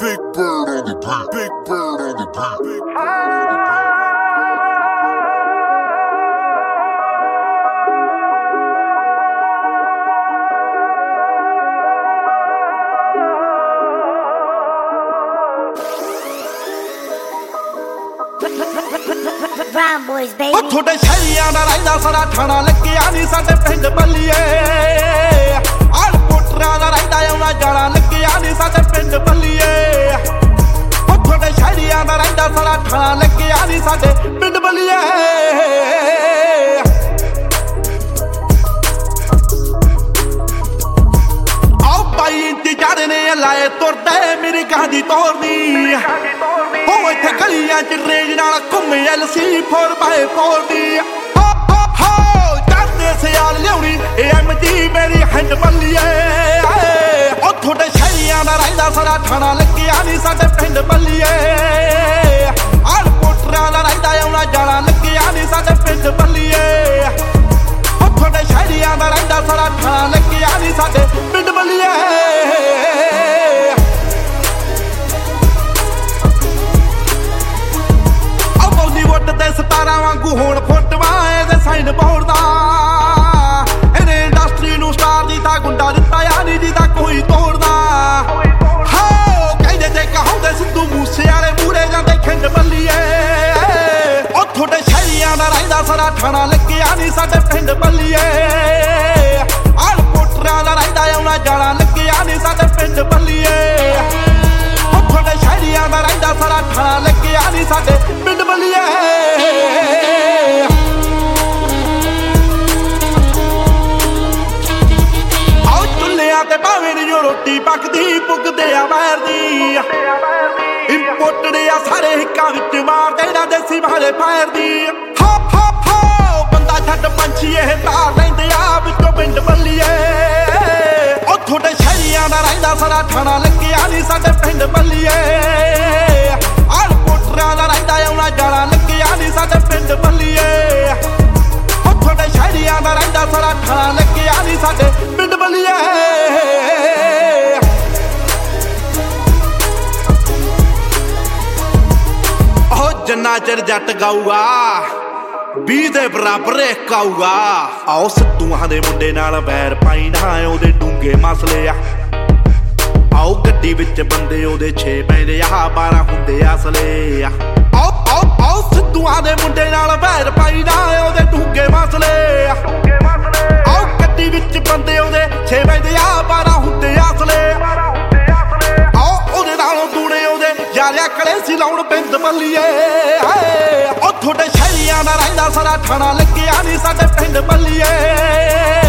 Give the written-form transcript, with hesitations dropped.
Big bird on the beat. Big bird on the beat. Big bird on the beat. Brown boys, baby. थोड़े शहरियां दा रहिंदा सारा ठाणा लग्गिया नी साडे पिंड बल्लिए आल पोटरां दा रहिंदा आउणा जाणा लग्गिया नी साडे पिंड बल्लिए थोड़े शहरियां दा रहिंदा सारा ठाणा लग्गिया नी साडे पिंड बल्लिए आओ भाई इंतजार ने लाए तुरदे मेरी कहानी तोड़नी इत्थे गलियां च रेंज नाल घुम्मे LC 4x4 दी चढ़दे सियाल लियाउणी AMG मेरी हैंड बल्लिए थोड़े शहरियां दा रहिंदा सारा ठाणा लग्गिया नी साडे पिंड बल्लिए आल पोटरां दा रहिंदा आउणा जाणा लग्गिया नी साडे पिंड बल्लिए थोड़े शहरियां दा रहिंदा सारा ठाणा लग्गिया नी साडे पिंड बल्लिए सतारा वांगू होण फोटवा एदे साइन बोर्ड दा इहने इंडस्ट्री नू स्टार दी तां गुंडा दित्ता यानी जी दा कोई तोड़दा हो कहंदे जे कहांदे सिद्धू मूसे वाले मूरे जांदे खिंड बल्लिए थोड़े शहरियां दा रहिंदा सारा ठाणा लग्गिया नी साडे पिंड बल्लिए आल पोटरां दा रहिंदा आउणा जाणा लग्गिया नी साडे पिंड बल्लिए थोड़े शहरियां दा रहिंदा सारा ठाणा लग्गिया नी साडे पिंड बल्लिए रोटी पकदी पुगदे आ वैर दी इंपोर्टेड आ सारे हिक्कां विच मारदे ना देसी वाले पैर दी हो बंदा छड्ड पंछी एह तार लैंदे आ विचों पिंड बल्लिए थोड़े शहरियां दा रहिंदा सारा ठाणा लग्गिया नी साडे पिंड बल्लिए आल पोटरां दा रहिंदा आउणा जाणा लग्गिया नी साडे पिंड बल्लिए थोड़े शहरियां दा रहिंदा सारा ठाणा लग्गिया नी साडे पिंड बल्लिए जिन्ना चिर जट गाऊगा 20 दे बराबर एक आऊगा आओ सिद्धूआं दे मुंडे नाल वैर पाई ना ओदे डूंगे मसले आ आओ गड्डी विच बंदे ओदे 6 पैंदे आ 12 हुंदे असले आ आओ सिद्धूआं दे मुंडे नाल वैर पाई ना ओदे डूंगे मसले आओ गड्डी विच बंदे ओदे 6 पैंदे आ 12 हुंदे असले आओ ओदे नालों दूणे ओदे यारिया कले सी लाउण पिंड बल्लिए थोड़े शहरियां दा रहिंदा सारा ठाणा लग्गिया नी साडे पिंड बल्लिए